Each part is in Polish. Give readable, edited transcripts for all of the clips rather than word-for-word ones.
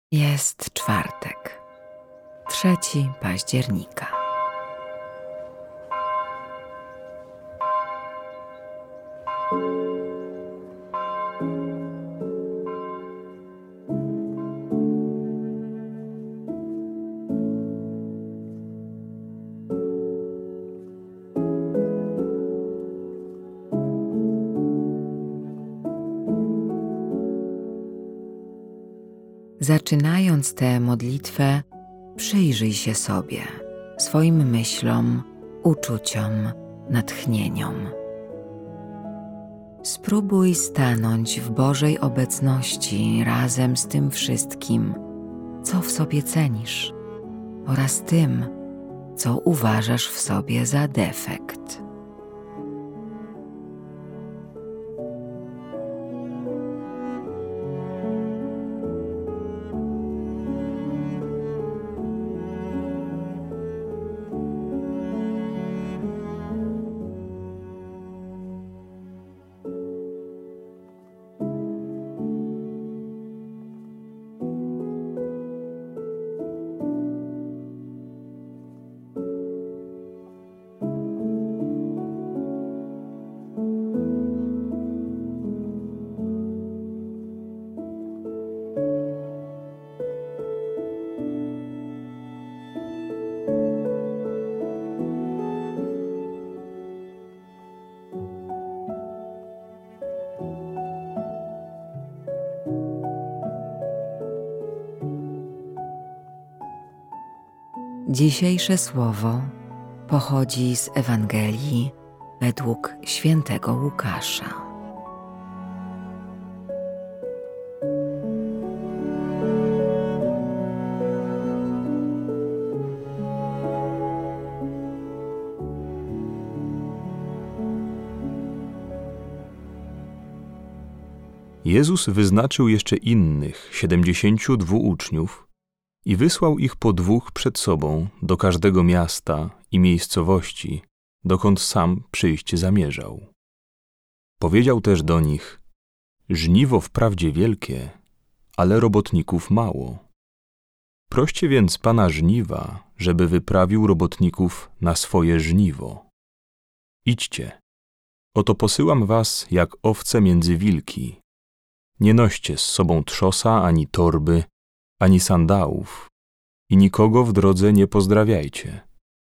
Jest czwartek, 3 października. Zaczynając tę modlitwę, przyjrzyj się sobie, swoim myślom, uczuciom, natchnieniom. Spróbuj stanąć w Bożej obecności razem z tym wszystkim, co w sobie cenisz, oraz tym, co uważasz w sobie za defekt. Dzisiejsze słowo pochodzi z Ewangelii według świętego Łukasza. Jezus wyznaczył jeszcze innych 72 uczniów i wysłał ich po 2 przed sobą do każdego miasta i miejscowości, dokąd sam przyjść zamierzał. Powiedział też do nich: żniwo wprawdzie wielkie, ale robotników mało. Proście więc Pana żniwa, żeby wyprawił robotników na swoje żniwo. Idźcie, oto posyłam was jak owce między wilki. Nie noście z sobą trzosa, ani torby, ani sandałów i nikogo w drodze nie pozdrawiajcie.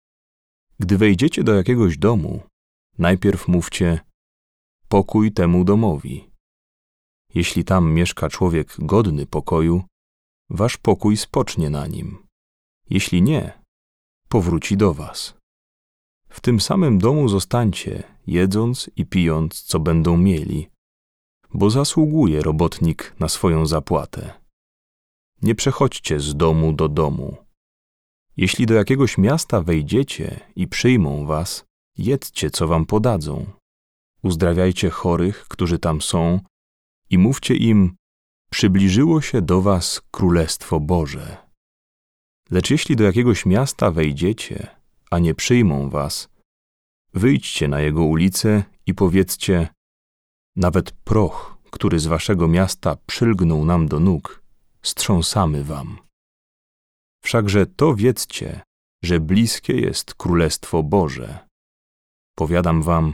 Gdy wejdziecie do jakiegoś domu, najpierw mówcie: pokój temu domowi. Jeśli tam mieszka człowiek godny pokoju, wasz pokój spocznie na nim. Jeśli nie, powróci do was. W tym samym domu zostańcie, jedząc i pijąc, co będą mieli, bo zasługuje robotnik na swoją zapłatę. Nie przechodźcie z domu do domu. Jeśli do jakiegoś miasta wejdziecie i przyjmą was, jedzcie, co wam podadzą. Uzdrawiajcie chorych, którzy tam są, i mówcie im: przybliżyło się do was Królestwo Boże. Lecz jeśli do jakiegoś miasta wejdziecie, a nie przyjmą was, wyjdźcie na jego ulice i powiedzcie: nawet proch, który z waszego miasta przylgnął nam do nóg, strząsamy wam. Wszakże to wiedzcie, że bliskie jest Królestwo Boże. Powiadam wam,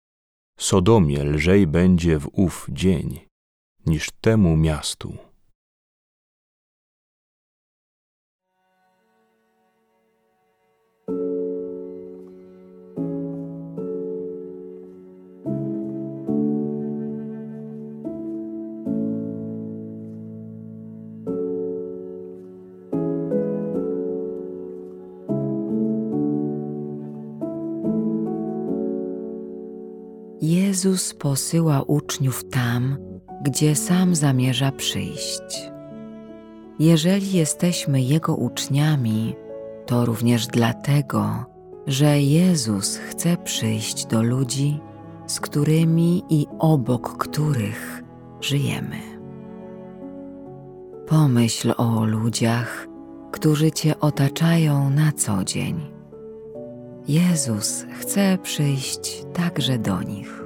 Sodomie lżej będzie w ów dzień, niż temu miastu. Jezus posyła uczniów tam, gdzie sam zamierza przyjść. Jeżeli jesteśmy Jego uczniami, to również dlatego, że Jezus chce przyjść do ludzi, z którymi i obok których żyjemy. Pomyśl o ludziach, którzy Cię otaczają na co dzień. Jezus chce przyjść także do nich.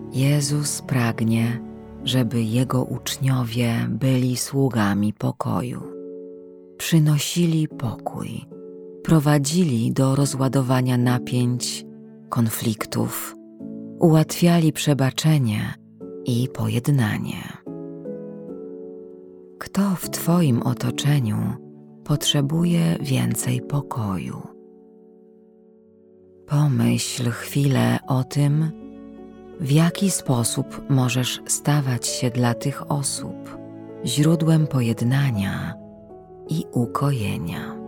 Jezus pragnie, żeby Jego uczniowie byli sługami pokoju. Przynosili pokój, prowadzili do rozładowania napięć, konfliktów, ułatwiali przebaczenie i pojednanie. Kto w Twoim otoczeniu potrzebuje więcej pokoju? Pomyśl chwilę o tym, w jaki sposób możesz stawać się dla tych osób źródłem pojednania i ukojenia.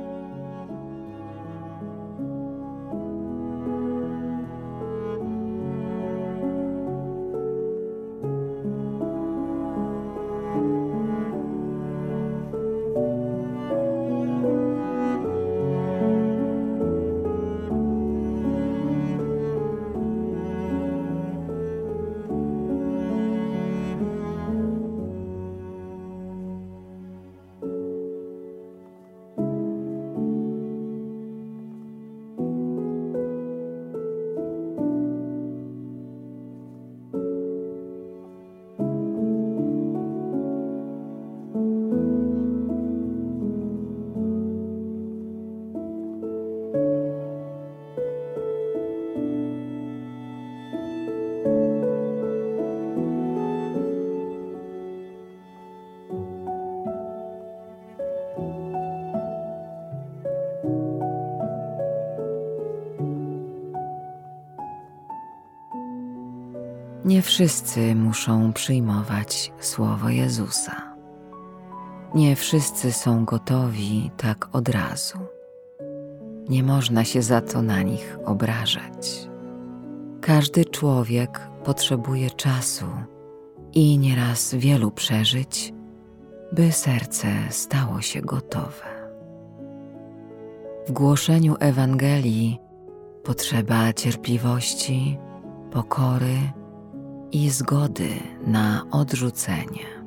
Nie wszyscy muszą przyjmować słowo Jezusa. Nie wszyscy są gotowi tak od razu. Nie można się za to na nich obrażać. Każdy człowiek potrzebuje czasu i nieraz wielu przeżyć, by serce stało się gotowe. W głoszeniu Ewangelii potrzeba cierpliwości, pokory i zgody na odrzucenie.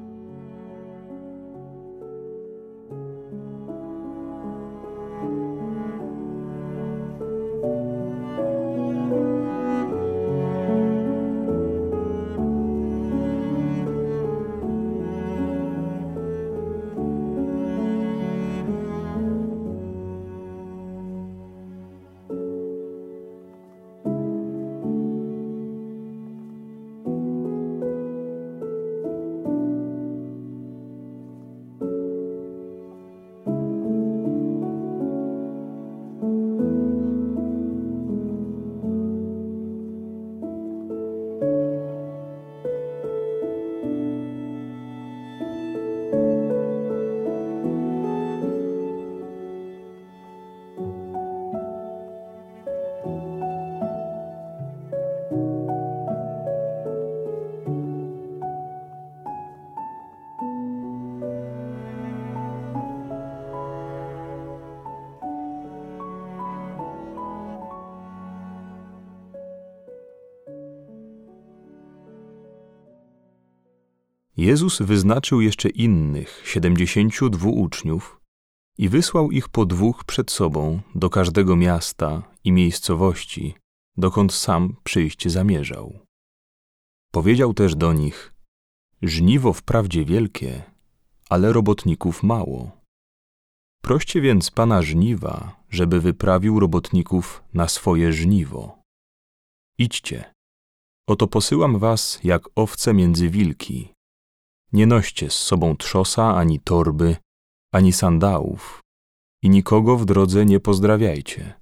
Jezus wyznaczył jeszcze innych 72 uczniów i wysłał ich po dwóch przed sobą do każdego miasta i miejscowości, dokąd sam przyjść zamierzał. Powiedział też do nich: żniwo wprawdzie wielkie, ale robotników mało. Proście więc Pana żniwa, żeby wyprawił robotników na swoje żniwo. Idźcie, oto posyłam was jak owce między wilki. Nie noście z sobą trzosa, ani torby, ani sandałów i nikogo w drodze nie pozdrawiajcie.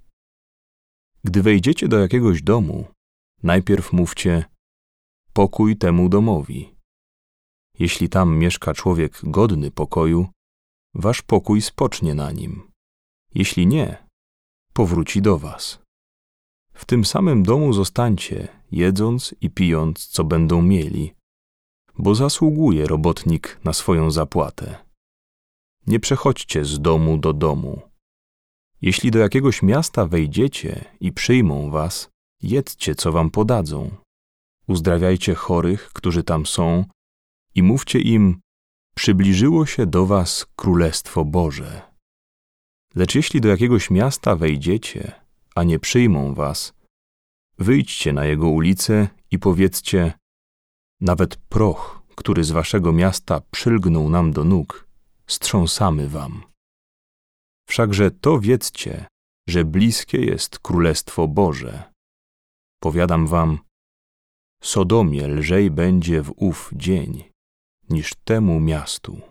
Gdy wejdziecie do jakiegoś domu, najpierw mówcie: pokój temu domowi. Jeśli tam mieszka człowiek godny pokoju, wasz pokój spocznie na nim. Jeśli nie, powróci do was. W tym samym domu zostańcie, jedząc i pijąc, co będą mieli, bo zasługuje robotnik na swoją zapłatę. Nie przechodźcie z domu do domu. Jeśli do jakiegoś miasta wejdziecie i przyjmą was, jedzcie, co wam podadzą. Uzdrawiajcie chorych, którzy tam są, i mówcie im: przybliżyło się do was Królestwo Boże. Lecz jeśli do jakiegoś miasta wejdziecie, a nie przyjmą was, Wyjdźcie na jego ulice i powiedzcie: nawet proch, który z waszego miasta przylgnął nam do nóg, strząsamy wam. Wszakże to wiedzcie, że bliskie jest Królestwo Boże. Powiadam wam, Sodomie lżej będzie w ów dzień, niż temu miastu.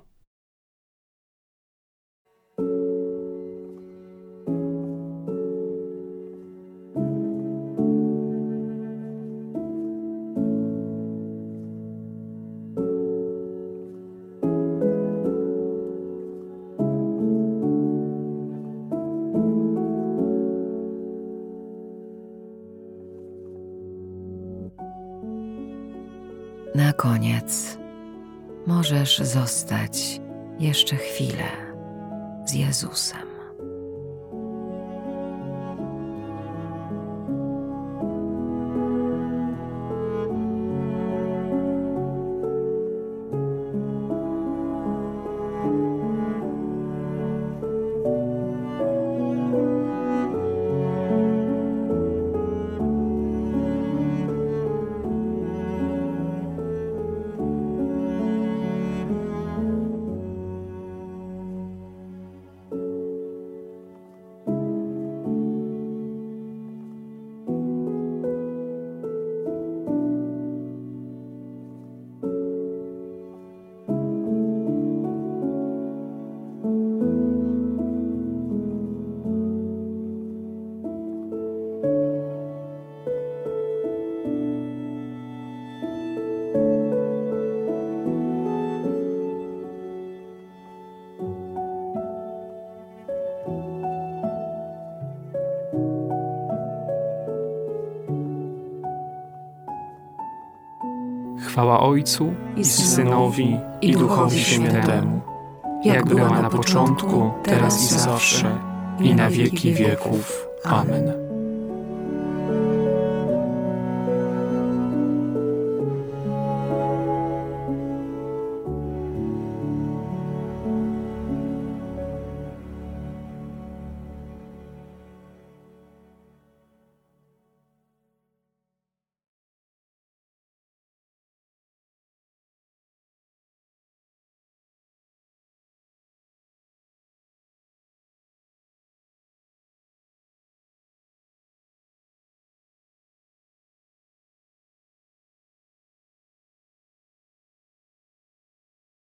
Na koniec możesz zostać jeszcze chwilę z Jezusem. Chwała Ojcu i Synowi, i Duchowi Świętemu, jak była na początku, teraz i zawsze, i na wieki wieków. Amen.